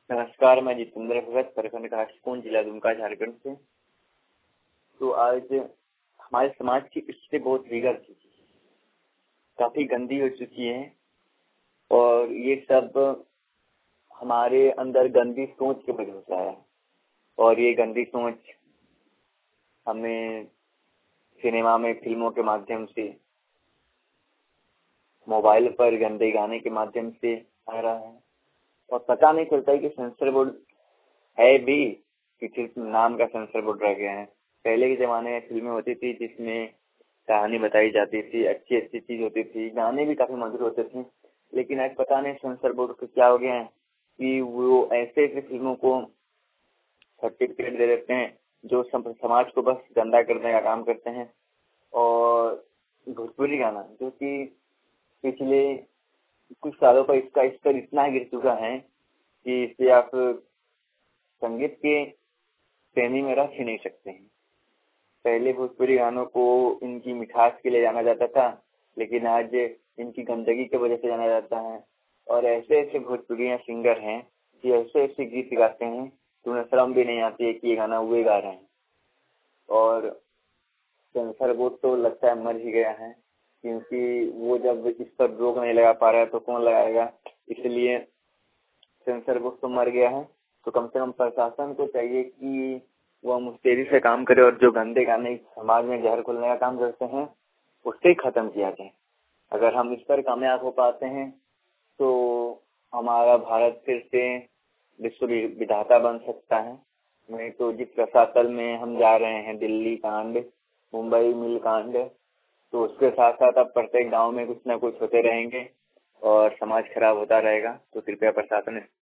नमस्कार, मैं जितेंद्र भगत, प्रखंड काशीपुर, जिला दुमका, झारखंड से। तो आज हमारे समाज की स्थिति बहुत बिगड़ चुकी है, काफी गंदी हो चुकी है और ये सब हमारे अंदर गंदी सोच की वजह से है। और ये गंदी सोच हमें सिनेमा में, फिल्मों के माध्यम से, मोबाइल पर गंदे गाने के माध्यम से आ रहा है और पता नहीं चलता है कि सेंसर बोर्ड है भी कि सिर्फ नाम का सेंसर बोर्ड रह गया है। पहले के जमाने में फिल्में होती थी जिसमें कहानी बताई जाती थी, अच्छी अच्छी चीज होती थी, गाने भी काफी मधुर होते थे। लेकिन आज पता नहीं सेंसर बोर्ड को क्या हो गया है कि वो ऐसे ऐसे फिल्मों को सर्टिफिकेट दे देते हैं जो समाज को बस गंदा करने का काम करते हैं। और भोजपुरी गाना जो कि पिछले कुछ सालों पर इसका स्तर इतना गिर चुका है कि इसे आप संगीत के श्रेणी में रख ही नहीं सकते हैं। पहले भोजपुरी गानों को इनकी मिठास के लिए जाना जाता था, लेकिन आज इनकी गंदगी की वजह से जाना जाता है। और ऐसे ऐसे भोजपुरी सिंगर हैं कि ऐसे ऐसे गीत गाते हैं तो उन्हें शर्म भी नहीं आती है कि ये गाना वे गा रहे हैं। और सेंसर बोर्ड तो लगता है मर ही गया है, क्योंकि वो जब इस पर रोक नहीं लगा पा रहा है तो कौन लगाएगा। इसलिए सेंसर बोर्ड तो मर गया है। तो कम से कम प्रशासन को चाहिए कि वह मुस्तैदी से काम करे और जो गंदे गाने समाज में जहर घोलने का काम करते हैं उससे ही खत्म किया जाए। अगर हम इस पर कामयाब हो पाते हैं तो हमारा भारत फिर से विश्व विधाता बन सकता है। नहीं तो जिस रसातल में हम जा रहे हैं, दिल्ली कांड, मुंबई मिल कांड, तो उसके साथ साथ अब प्रत्येक गांव में कुछ न कुछ होते रहेंगे और समाज खराब होता रहेगा। तो कृपया प्रशासन